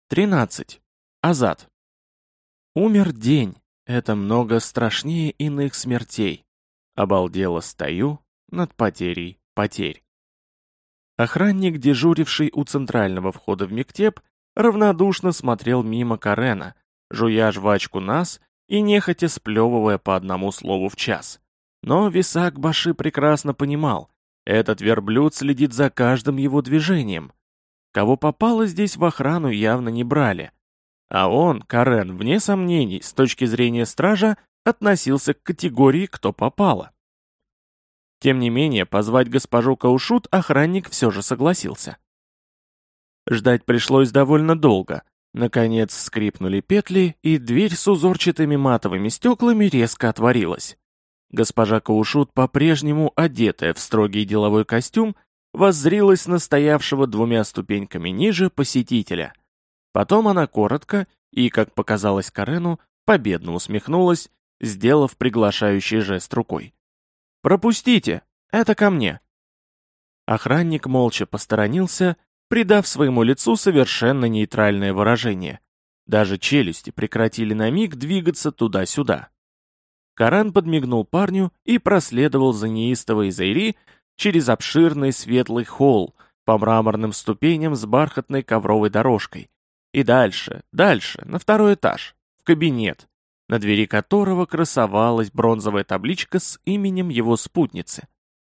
13. Азат. Умер день, это много страшнее иных смертей. Обалдело стою над потерей потерь. Охранник, дежуривший у центрального входа в мектеп, равнодушно смотрел мимо Карена, жуя жвачку нас и нехотя сплевывая по одному слову в час. Но Висак Баши прекрасно понимал, этот верблюд следит за каждым его движением. Кого попало здесь в охрану явно не брали. А он, Карен, вне сомнений, с точки зрения стража, относился к категории «кто попало». Тем не менее, позвать госпожу Каушут охранник все же согласился. Ждать пришлось довольно долго. Наконец скрипнули петли, и дверь с узорчатыми матовыми стеклами резко отворилась. Госпожа Каушут, по-прежнему одетая в строгий деловой костюм, воззрилась на стоявшего двумя ступеньками ниже посетителя. Потом она коротко и, как показалось Карену, победно усмехнулась, сделав приглашающий жест рукой. «Пропустите! Это ко мне!» Охранник молча посторонился, придав своему лицу совершенно нейтральное выражение. Даже челюсти прекратили на миг двигаться туда-сюда. Карен подмигнул парню и проследовал за неистовой Зайри через обширный светлый холл по мраморным ступеням с бархатной ковровой дорожкой. И дальше, на второй этаж, в кабинет, на двери которого красовалась бронзовая табличка с именем его спутницы.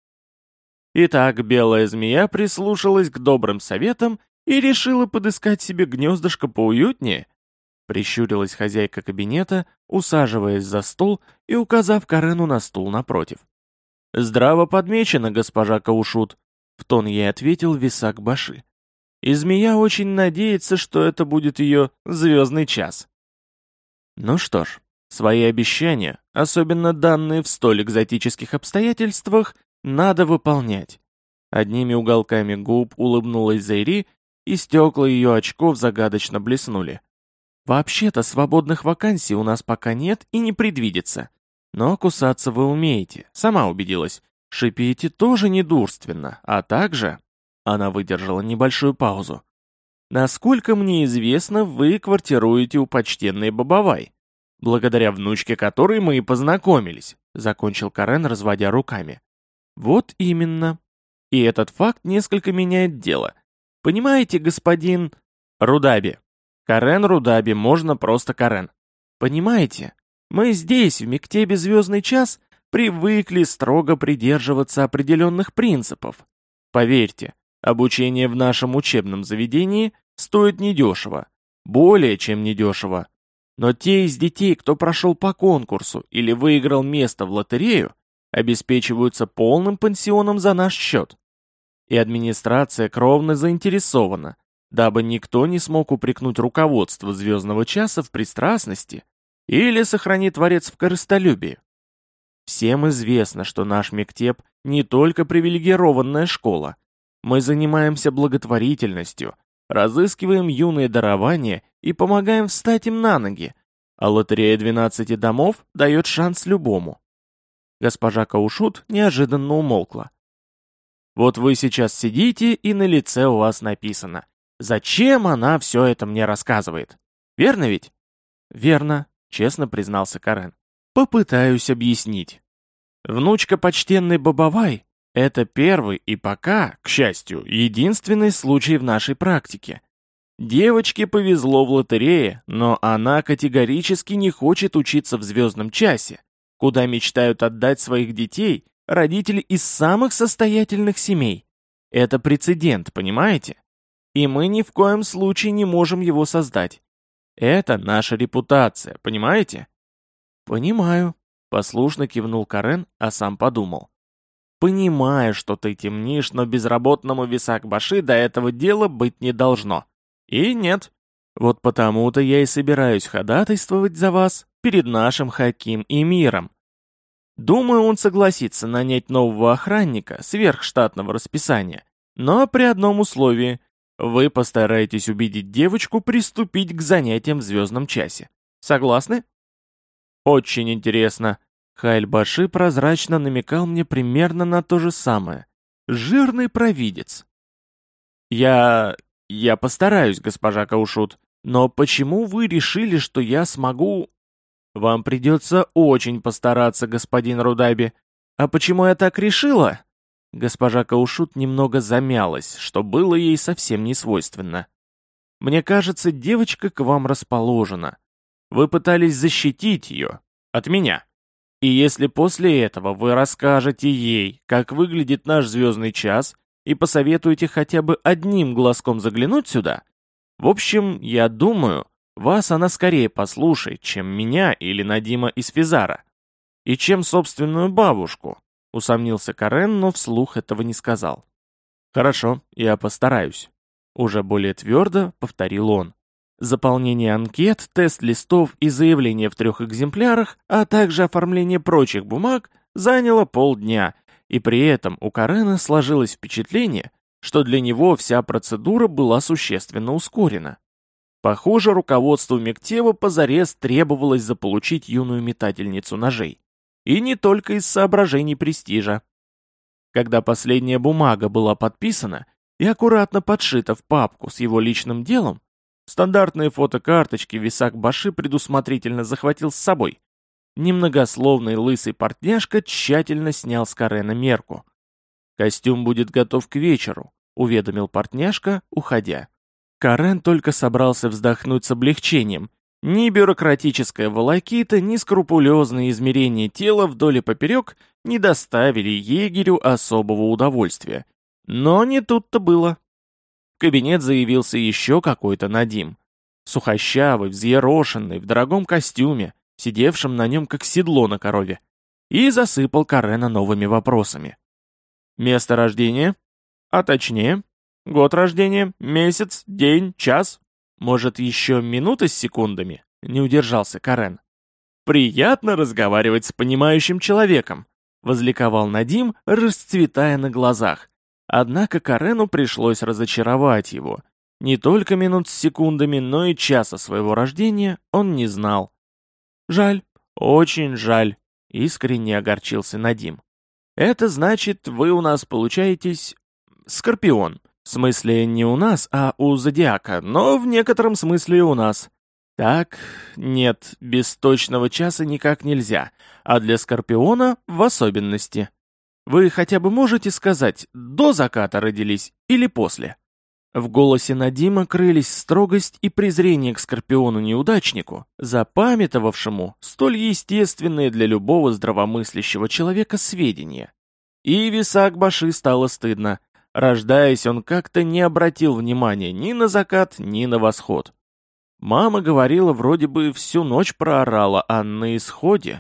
Итак, белая змея прислушалась к добрым советам и решила подыскать себе гнездышко поуютнее. Прищурилась хозяйка кабинета, усаживаясь за стол и указав Карену на стул напротив. «Здраво подмечено, госпожа Каушут», — в тон ей ответил Висак Баши. «И змея очень надеется, что это будет ее звездный час». Ну что ж, свои обещания, особенно данные в столь экзотических обстоятельствах, надо выполнять. Одними уголками губ улыбнулась Зайри, и стекла ее очков загадочно блеснули. «Вообще-то свободных вакансий у нас пока нет и не предвидится. Но кусаться вы умеете, сама убедилась. Шипите тоже недурственно, а также...» Она выдержала небольшую паузу. «Насколько мне известно, вы квартируете у почтенной Бабавай, благодаря внучке которой мы и познакомились», закончил Карен, разводя руками. «Вот именно. И этот факт несколько меняет дело. Понимаете, господин Рудаби? Карен Рудаби, можно просто Карен. Понимаете, мы здесь, в мектебе «Звездный час», привыкли строго придерживаться определенных принципов. Поверьте, обучение в нашем учебном заведении стоит недешево, более чем недешево. Но те из детей, кто прошел по конкурсу или выиграл место в лотерею, обеспечиваются полным пансионом за наш счет. И администрация кровно заинтересована, дабы никто не смог упрекнуть руководство «Звездного часа» в пристрастности или сохранить творец в корыстолюбии. Всем известно, что наш мектеп не только привилегированная школа. Мы занимаемся благотворительностью, разыскиваем юные дарования и помогаем встать им на ноги, а лотерея 12 домов дает шанс любому. Госпожа Каушут неожиданно умолкла. Вот вы сейчас сидите, и на лице у вас написано: «Зачем она все это мне рассказывает?» Верно ведь? Верно, честно признался Карен. Попытаюсь объяснить. Внучка почтенной Бабавай — это первый и пока, к счастью, единственный случай в нашей практике. Девочке повезло в лотерее, но она категорически не хочет учиться в «Звездном часе», куда мечтают отдать своих детей родители из самых состоятельных семей. Это прецедент, понимаете? И мы ни в коем случае не можем его создать. Это наша репутация, понимаете? Понимаю, послушно кивнул Карен, а сам подумал. Понимаю, что ты темнишь, но безработному Висак Баши до этого дела быть не должно. И нет. Вот потому-то я и собираюсь ходатайствовать за вас перед нашим Хаким и миром. Думаю, он согласится нанять нового охранника сверхштатного расписания, но при одном условии. Вы постараетесь убедить девочку приступить к занятиям в «Звездном часе». Согласны? Очень интересно. Хайль-Баши прозрачно намекал мне примерно на то же самое. Жирный провидец. Я постараюсь, госпожа Каушут. Но почему вы решили, что я смогу...» «Вам придется очень постараться, господин Рудаби. А почему я так решила?» Госпожа Каушут немного замялась, что было ей совсем не свойственно. «Мне кажется, девочка к вам расположена. Вы пытались защитить ее. От меня. И если после этого вы расскажете ей, как выглядит наш звездный час, и посоветуете хотя бы одним глазком заглянуть сюда, в общем, я думаю, вас она скорее послушает, чем меня или Надима из Физара. И чем собственную бабушку», — усомнился Карен, но вслух этого не сказал. «Хорошо, я постараюсь», — уже более твердо повторил он. Заполнение анкет, тест листов и заявление в 3 экземплярах, а также оформление прочих бумаг заняло полдня, и при этом у Карена сложилось впечатление, что для него вся процедура была существенно ускорена. Похоже, руководству Мектеба позарез требовалось заполучить юную метательницу ножей. И не только из соображений престижа. Когда последняя бумага была подписана и аккуратно подшита в папку с его личным делом, стандартные фотокарточки Висак Баши предусмотрительно захватил с собой. Немногословный лысый портняшка тщательно снял с Карена мерку. «Костюм будет готов к вечеру», — уведомил портняшка, уходя. Карен только собрался вздохнуть с облегчением. Ни бюрократическая волокита, ни скрупулезные измерения тела вдоль и поперек не доставили егерю особого удовольствия. Но не тут-то было. В кабинет заявился еще какой-то Надим. Сухощавый, взъерошенный, в дорогом костюме, сидевшем на нем как седло на корове, и засыпал Карена новыми вопросами. «Место рождения? А точнее, год рождения, месяц, день, час? Может, еще минуты с секундами?» — не удержался Карен. «Приятно разговаривать с понимающим человеком», — возликовал Надим, расцветая на глазах. Однако Карену пришлось разочаровать его. Не только минут с секундами, но и часа своего рождения он не знал. «Жаль, очень жаль», — искренне огорчился Надим. «Это значит, вы у нас получаетесь Скорпион. В смысле не у нас, а у Зодиака, но в некотором смысле и у нас. Так, нет, без точного часа никак нельзя, а для Скорпиона в особенности. Вы хотя бы можете сказать, до заката родились или после?» В голосе Надима крылись строгость и презрение к Скорпиону-неудачнику, запамятовавшему столь естественные для любого здравомыслящего человека сведения. И Висак Баши стало стыдно. Рождаясь, он как-то не обратил внимания ни на закат, ни на восход. Мама говорила, вроде бы всю ночь проорала, а на исходе...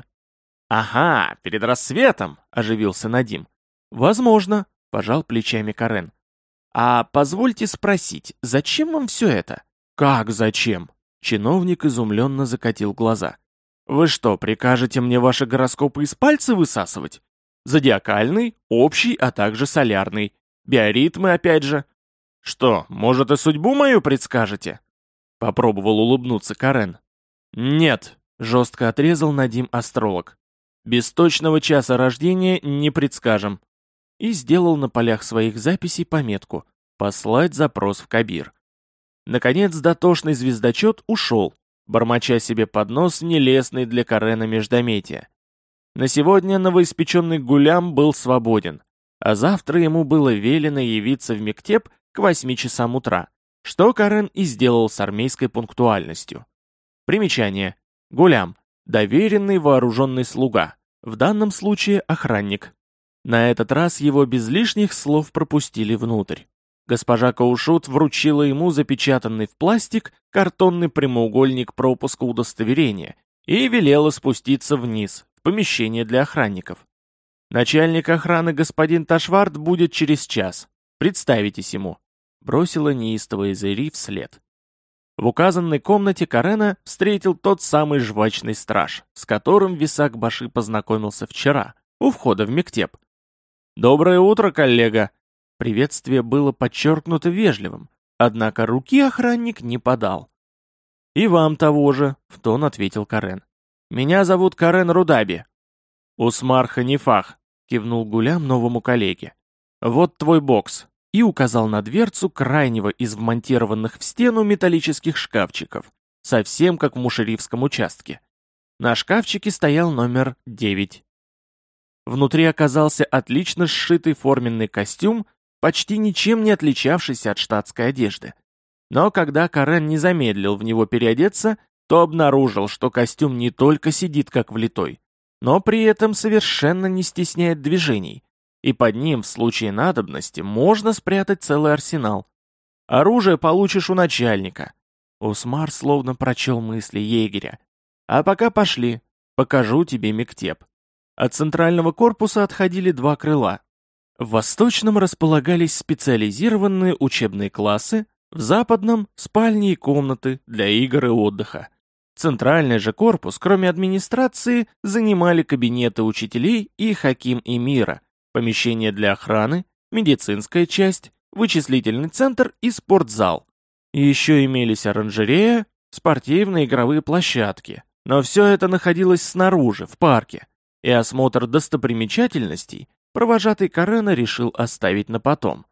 «Ага, перед рассветом!» — оживился Надим. «Возможно», — пожал плечами Карен. «А позвольте спросить, зачем вам все это?» «Как зачем?» Чиновник изумленно закатил глаза. «Вы что, прикажете мне ваши гороскопы из пальца высасывать? Зодиакальный, общий, а также солярный. Биоритмы опять же. Что, может и судьбу мою предскажете?» Попробовал улыбнуться Карен. «Нет», — жестко отрезал Надим астролог. «Без точного часа рождения не предскажем». И сделал на полях своих записей пометку «Послать запрос в Кабир». Наконец дотошный звездочет ушел, бормоча себе под нос нелестный для Карена междометия. На сегодня новоиспеченный Гулям был свободен, а завтра ему было велено явиться в Мектеб к 8 часам утра, что Карен и сделал с армейской пунктуальностью. Примечание. Гулям – доверенный вооруженный слуга, в данном случае охранник. На этот раз его без лишних слов пропустили внутрь. Госпожа Каушут вручила ему запечатанный в пластик картонный прямоугольник пропуска удостоверения и велела спуститься вниз, в помещение для охранников. «Начальник охраны господин Ташвард будет через час. Представитесь ему», — бросила неистовая Зейри вслед. В указанной комнате Карена встретил тот самый жвачный страж, с которым Висак Баши познакомился вчера, у входа в Мектеб. «Доброе утро, коллега!» Приветствие было подчеркнуто вежливым, однако руки охранник не подал. «И вам того же», — в тон ответил Карен. «Меня зовут Карен Рудаби». «Усмар Ханифах», — кивнул Гулям новому коллеге. «Вот твой бокс. и указал на дверцу крайнего из вмонтированных в стену металлических шкафчиков, совсем как в мушерифском участке. На шкафчике стоял номер 9. Внутри оказался отлично сшитый форменный костюм, почти ничем не отличавшийся от штатской одежды. Но когда Карен не замедлил в него переодеться, то обнаружил, что костюм не только сидит как влитой, но при этом совершенно не стесняет движений, и под ним в случае надобности можно спрятать целый арсенал. Оружие получишь у начальника. Усмар словно прочел мысли егеря. А пока пошли, покажу тебе мектеп. От центрального корпуса отходили 2 крыла. В восточном располагались специализированные учебные классы, в западном — спальни и комнаты для игр и отдыха. Центральный же корпус, кроме администрации, занимали кабинеты учителей и хаким эмира, помещения для охраны, медицинская часть, вычислительный центр и спортзал. И еще имелись оранжерея, спортивные игровые площадки. Но все это находилось снаружи, в парке, и осмотр достопримечательностей провожатый Карена решил оставить на потом.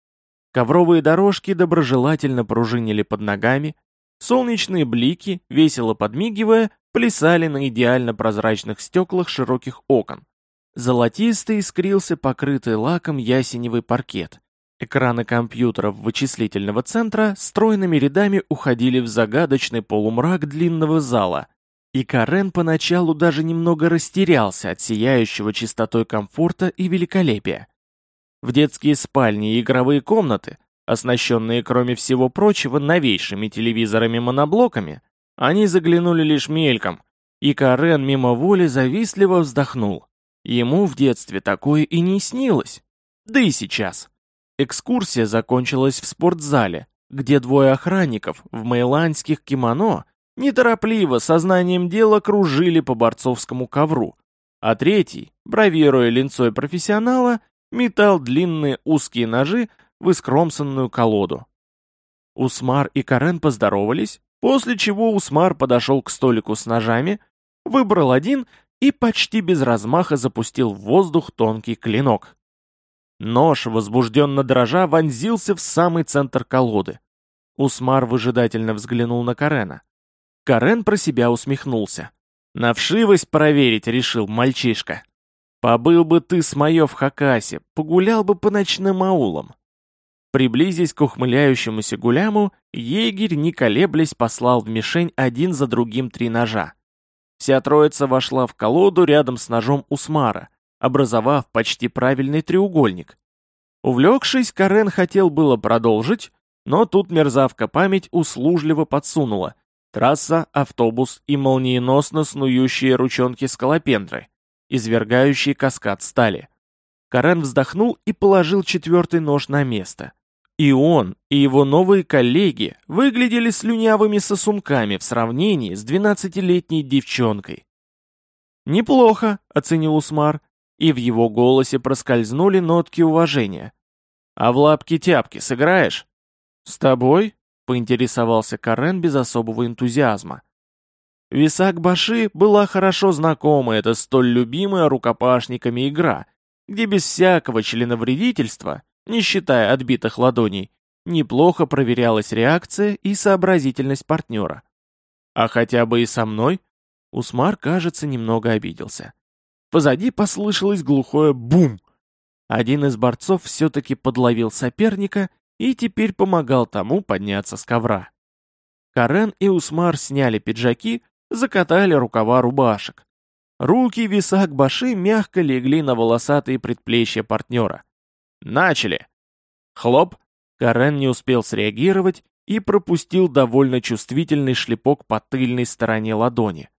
Ковровые дорожки доброжелательно пружинили под ногами, солнечные блики, весело подмигивая, плясали на идеально прозрачных стеклах широких окон. Золотисто искрился покрытый лаком ясеневый паркет. Экраны компьютеров вычислительного центра стройными рядами уходили в загадочный полумрак длинного зала, и Карен поначалу даже немного растерялся от сияющего чистотой комфорта и великолепия. В детские спальни и игровые комнаты, оснащенные, кроме всего прочего, новейшими телевизорами-моноблоками, они заглянули лишь мельком, и Карен мимо воли завистливо вздохнул. Ему в детстве такое и не снилось. Да и сейчас. Экскурсия закончилась в спортзале, где 2 охранников в мейландских кимоно неторопливо, сознанием дела кружили по борцовскому ковру, а третий, бравируя линцой профессионала, метал длинные узкие ножи в искромсанную колоду. Усмар и Карен поздоровались, после чего Усмар подошел к столику с ножами, выбрал один и почти без размаха запустил в воздух тонкий клинок. Нож, возбужденно дрожа, вонзился в самый центр колоды. Усмар выжидательно взглянул на Карена. Карен про себя усмехнулся. На вшивость проверить решил мальчишка. Побыл бы ты с моё в Хакасе, погулял бы по ночным аулам. Приблизясь к ухмыляющемуся гуляму, егерь, не колеблясь, послал в мишень один за другим 3 ножа. Вся троица вошла в колоду рядом с ножом Усмара, образовав почти правильный треугольник. Увлекшись, Карен хотел было продолжить, но тут мерзавка память услужливо подсунула. Трасса, автобус и молниеносно снующие ручонки скалопендры, извергающие каскад стали. Карен вздохнул и положил 4-й нож на место. И он, и его новые коллеги выглядели слюнявыми сосунками в сравнении с 12-летней девчонкой. «Неплохо», — оценил Усмар, и в его голосе проскользнули нотки уважения. «А в лапки-тяпки сыграешь?» «С тобой?» — поинтересовался Карен без особого энтузиазма. Висак-баши была хорошо знакома эта столь любимая рукопашниками игра, где без всякого членовредительства, не считая отбитых ладоней, неплохо проверялась реакция и сообразительность партнера. А хотя бы и со мной? Усмар, кажется, немного обиделся. Позади послышалось глухое «бум». Один из борцов все-таки подловил соперника и теперь помогал тому подняться с ковра. Карен и Усмар сняли пиджаки, закатали рукава рубашек. Руки Висак-баши мягко легли на волосатые предплечья партнера. «Начали!» Хлоп! Карен не успел среагировать и пропустил довольно чувствительный шлепок по тыльной стороне ладони.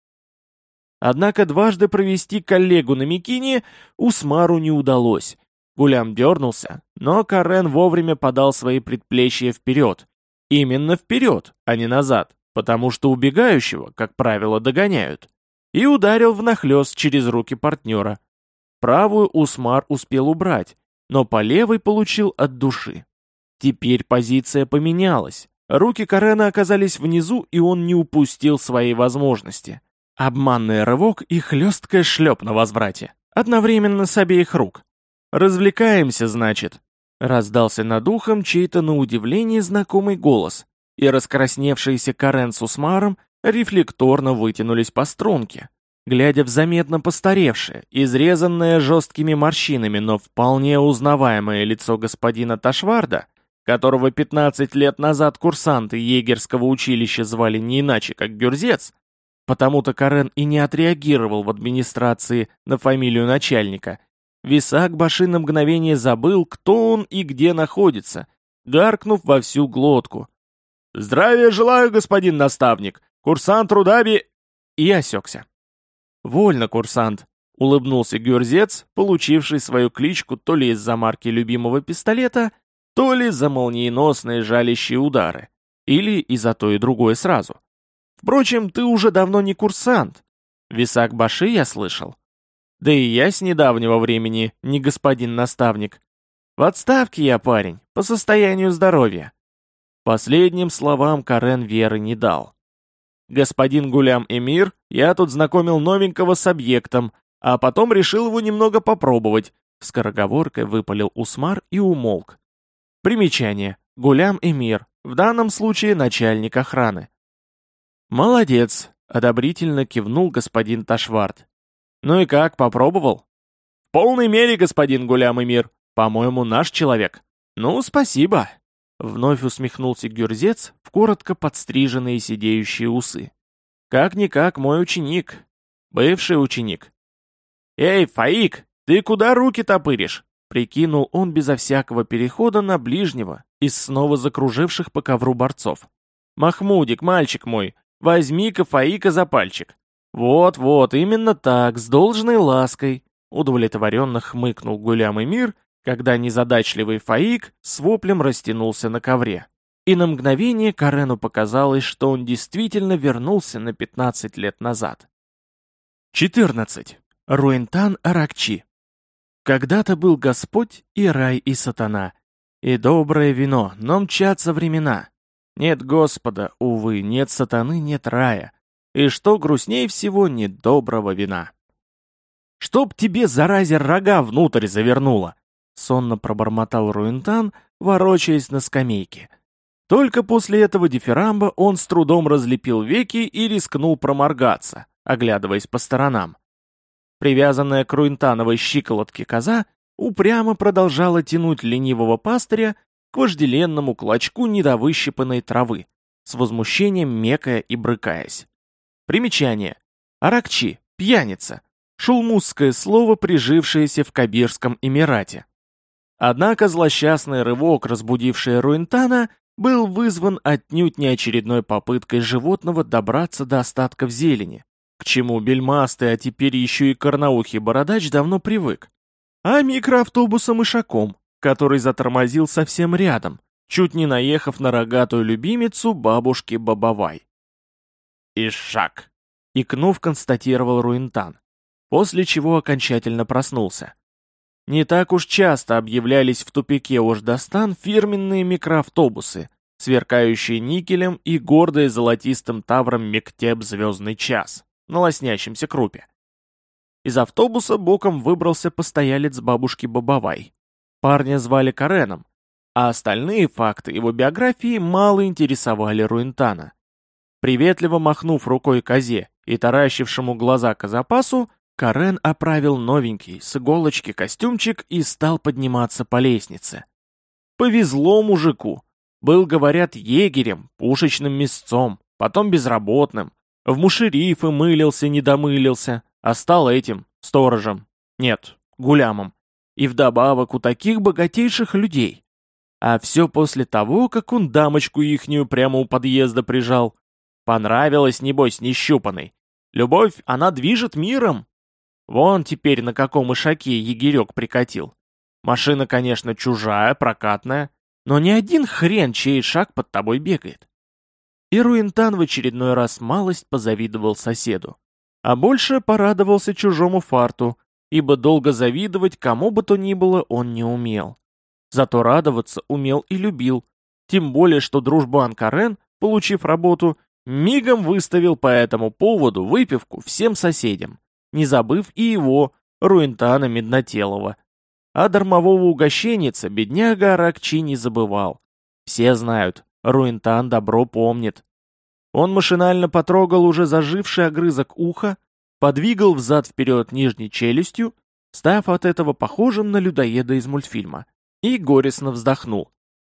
Однако дважды провести коллегу на микине Усмару не удалось. Гулям дернулся, но Карен вовремя подал свои предплечья вперед. Именно вперед, а не назад, потому что убегающего, как правило, догоняют. И ударил внахлёст через руки партнера. Правую Усмар успел убрать, но по левой получил от души. Теперь позиция поменялась. Руки Карена оказались внизу, и он не упустил своей возможности. Обманный рывок и хлесткая шлеп на возврате. Одновременно с обеих рук. «Развлекаемся, значит?» Раздался над ухом чей-то на удивление знакомый голос, и раскрасневшиеся Карен с Усмаром рефлекторно вытянулись по струнке, глядя в заметно постаревшее, изрезанное жесткими морщинами, но вполне узнаваемое лицо господина Ташварда, которого 15 лет назад курсанты егерского училища звали не иначе, как Гюрзец, потому-то Карен и не отреагировал в администрации на фамилию начальника. Висак Баши на мгновение забыл, кто он и где находится, гаркнув во всю глотку. «Здравия желаю, господин наставник! Курсант Рудаби...» И осекся. «Вольно, курсант», — улыбнулся Гюрзец, получивший свою кличку то ли из-за марки любимого пистолета, то ли за молниеносные жалящие удары, или и за то и другое сразу. «Впрочем, ты уже давно не курсант. Висак Баши я слышал. Да и я с недавнего времени не господин наставник. В отставке я, парень, по состоянию здоровья». Последним словам Карен веры не дал. «Господин Гулям-Эмир, я тут знакомил новенького с объектом, а потом решил его немного попробовать», — скороговоркой выпалил Усмар и умолк. Примечание. Гулям-Эмир, в данном случае начальник охраны. «Молодец», — одобрительно кивнул господин Ташвард. «Ну и как, попробовал?» «В полной мере, господин Гулям-Эмир. По-моему, наш человек». «Ну, спасибо». Вновь усмехнулся Гюрзец в коротко подстриженные сидеющие усы. «Как-никак мой ученик. Бывший ученик». «Эй, Фаик, ты куда руки топыришь?» Прикинул он безо всякого перехода на ближнего из снова закруживших по ковру борцов. «Махмудик, мальчик мой, возьми-ка Фаика за пальчик». «Вот-вот, именно так, с должной лаской», удовлетворенно хмыкнул Гулям-Эмир, когда незадачливый Фаик с воплем растянулся на ковре. И на мгновение Карену показалось, что он действительно вернулся на 15 лет назад. 14. Руинтан Аракчи. Когда-то был Господь и рай, и сатана, и доброе вино, но мчатся времена. Нет Господа, увы, нет сатаны, нет рая, и что грустней всего, нет доброго вина. «Чтоб тебе, заразе, рога внутрь завернуло!» сонно пробормотал Руинтан, ворочаясь на скамейке. Только после этого дифирамба он с трудом разлепил веки и рискнул проморгаться, оглядываясь по сторонам. Привязанная к Руинтановой щиколотке коза упрямо продолжала тянуть ленивого пастыря к вожделенному клочку недовыщипанной травы, с возмущением мекая и брыкаясь. Примечание. Аракчи, пьяница, шулмузское слово, прижившееся в Кабирском Эмирате. Однако злосчастный рывок, разбудивший Руинтана, был вызван отнюдь не очередной попыткой животного добраться до остатков зелени, к чему бельмастый, а теперь еще и корноухий бородач давно привык, а микроавтобусом-ишаком, который затормозил совсем рядом, чуть не наехав на рогатую любимицу бабушки Бабавай. «Ишак!» — икнув, констатировал Руинтан, после чего окончательно проснулся. Не так уж часто объявлялись в тупике Ождастан фирменные микроавтобусы, сверкающие никелем и гордые золотистым тавром Мектеб «Звездный час» на лоснящемся крупе. Из автобуса боком выбрался постоялец бабушки Бабавай. Парня звали Кареном, а остальные факты его биографии мало интересовали Руинтана. Приветливо махнув рукой козе и таращившему глаза козапасу, Карен оправил новенький с иголочки костюмчик и стал подниматься по лестнице. Повезло мужику. Был, говорят, егерем, пушечным мясцом, потом безработным. В мушерифы мылился, не домылился, а стал этим, сторожем. Нет, гулямом. И вдобавок у таких богатейших людей. А все после того, как он дамочку ихнюю прямо у подъезда прижал. Понравилось, небось, нещупанной. Любовь, она движет миром. Вон теперь на каком ишаке егерек прикатил. Машина, конечно, чужая, прокатная, но ни один хрен, чей шаг под тобой бегает. И Руинтан в очередной раз малость позавидовал соседу. А больше порадовался чужому фарту, ибо долго завидовать кому бы то ни было он не умел. Зато радоваться умел и любил, тем более что дружбан Карен, получив работу, мигом выставил по этому поводу выпивку всем соседям, не забыв и его, Руинтана Меднотелого. А дармового угощенница бедняга Аракчи не забывал. Все знают, Руинтан добро помнит. Он машинально потрогал уже заживший огрызок уха, подвигал взад-вперед нижней челюстью, став от этого похожим на людоеда из мультфильма, и горестно вздохнул.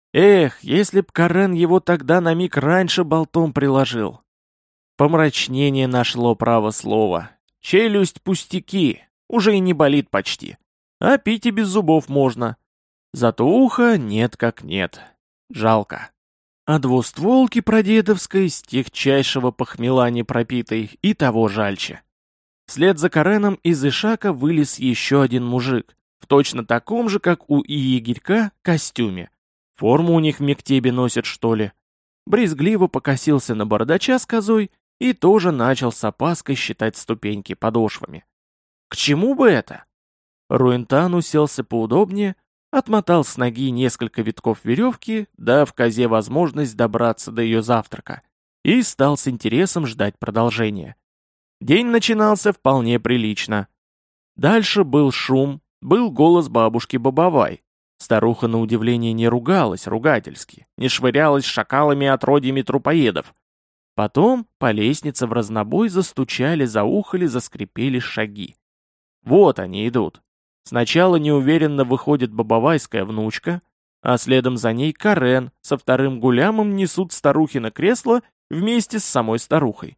Эх, если б Карен его тогда на миг раньше болтом приложил. Помрачнение нашло право слова. Челюсть пустяки, уже и не болит почти. А пить и без зубов можно. Зато уха нет как нет. Жалко. А двустволки прадедовской с тихчайшего похмела не пропитой и того жальче. Вслед за Кареном из Ишака вылез еще один мужик, в точно таком же, как у егерька, костюме. Форму у них в мектебе носят, что ли? Брезгливо покосился на бородача с козой и тоже начал с опаской считать ступеньки подошвами. К чему бы это? Руинтан уселся поудобнее, отмотал с ноги несколько витков веревки, дав козе возможность добраться до ее завтрака, и стал с интересом ждать продолжения. День начинался вполне прилично. Дальше был шум, был голос бабушки Бабавай. Старуха на удивление не ругалась ругательски, не швырялась шакалами и отродьями трупоедов. Потом по лестнице в разнобой застучали, заухали, заскрипели шаги. Вот они идут. Сначала неуверенно выходит бабавайская внучка, а следом за ней Карен со вторым гулямом несут старухино кресло вместе с самой старухой.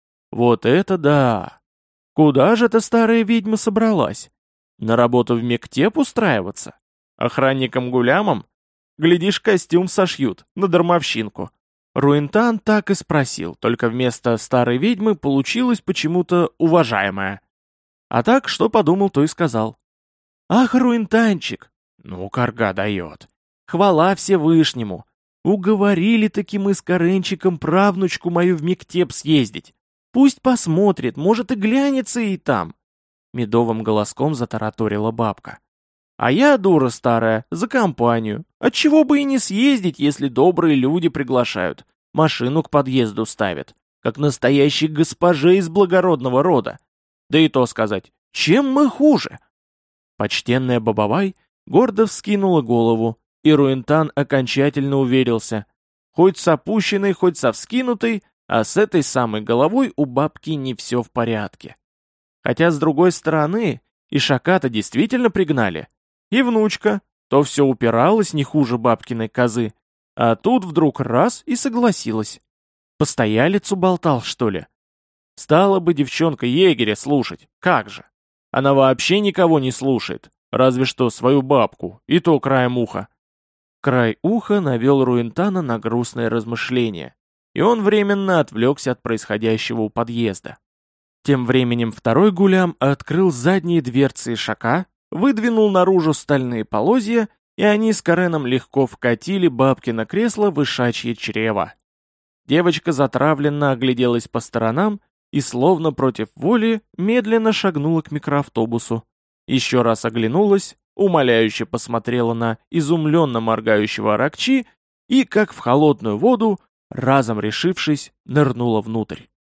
Вот это да! Куда же эта старая ведьма собралась? На работу в мектеп устраиваться? Охранником-гулямом? Глядишь, костюм сошьют, на дармовщинку. Руинтан так и спросил, только вместо старой ведьмы получилось почему-то уважаемая. А так, что подумал, то и сказал. «Ах, Руинтанчик! Ну, карга дает! Хвала Всевышнему! Уговорили-таки мы с Каренчиком правнучку мою в мектеп съездить. Пусть посмотрит, может и глянется и там!» Медовым голоском затараторила бабка. «А я, дура старая, за компанию. Отчего бы и не съездить, если добрые люди приглашают. Машину к подъезду ставят, как настоящей госпоже из благородного рода. Да и то сказать, чем мы хуже?» Почтенная Бабавай гордо вскинула голову, и Руинтан окончательно уверился. Хоть с опущенной, хоть со вскинутой, а с этой самой головой у бабки не все в порядке. Хотя, с другой стороны, ишака-то действительно пригнали. И внучка, то все упиралась не хуже бабкиной козы, а тут вдруг раз и согласилась. Постоялицу болтал, что ли? Стала бы девчонка егеря слушать, как же? Она вообще никого не слушает, разве что свою бабку, и то краем уха. Край уха навел Руинтана на грустное размышление, и он временно отвлекся от происходящего у подъезда. Тем временем второй гулям открыл задние дверцы ишака, выдвинул наружу стальные полозья, и они с Кареном легко вкатили бабкино кресло в ишачье чрево. Девочка затравленно огляделась по сторонам и, словно против воли, медленно шагнула к микроавтобусу. Еще раз оглянулась, умоляюще посмотрела на изумленно моргающего Аракчи и, как в холодную воду, разом решившись, нырнула внутрь.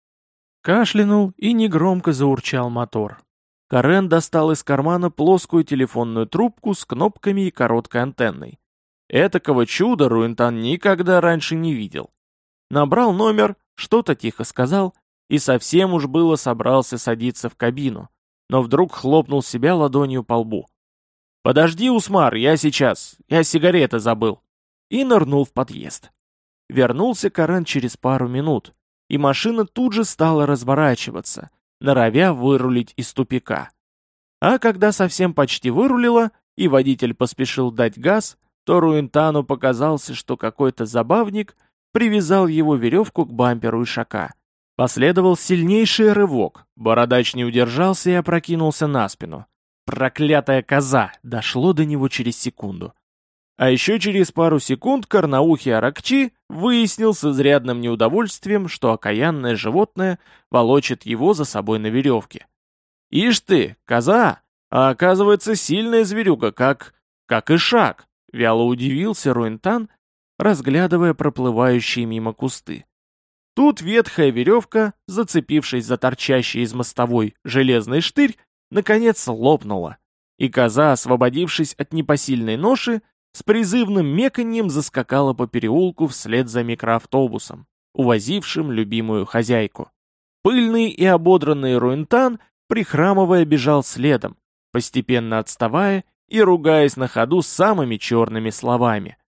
Кашлянул и негромко заурчал мотор. Карен достал из кармана плоскую телефонную трубку с кнопками и короткой антенной. Этакого чуда Руинтан никогда раньше не видел. Набрал номер, что-то тихо сказал и совсем уж было собрался садиться в кабину, но вдруг хлопнул себя ладонью по лбу. «Подожди, Усмар, я сейчас, я сигареты забыл», и нырнул в подъезд. Вернулся Карен через пару минут, и машина тут же стала разворачиваться, норовя вырулить из тупика. А когда совсем почти вырулила, и водитель поспешил дать газ, то Руинтану показался, что какой-то забавник привязал его веревку к бамперу ишака. Последовал сильнейший рывок, бородач не удержался и опрокинулся на спину. Проклятая коза! Дошло до него через секунду. А еще через пару секунд корноухий Аракчи выяснил с изрядным неудовольствием, что окаянное животное волочит его за собой на веревке. «Ишь ты, коза! А оказывается, сильная зверюга, как ишак!» — вяло удивился Руинтан, разглядывая проплывающие мимо кусты. Тут ветхая веревка, зацепившись за торчащий из мостовой железный штырь, наконец лопнула, И коза, освободившись от непосильной ноши, с призывным меканьем заскакала по переулку вслед за микроавтобусом, увозившим любимую хозяйку. Пыльный и ободранный Руентан, прихрамывая, бежал следом, постепенно отставая и ругаясь на ходу самыми черными словами.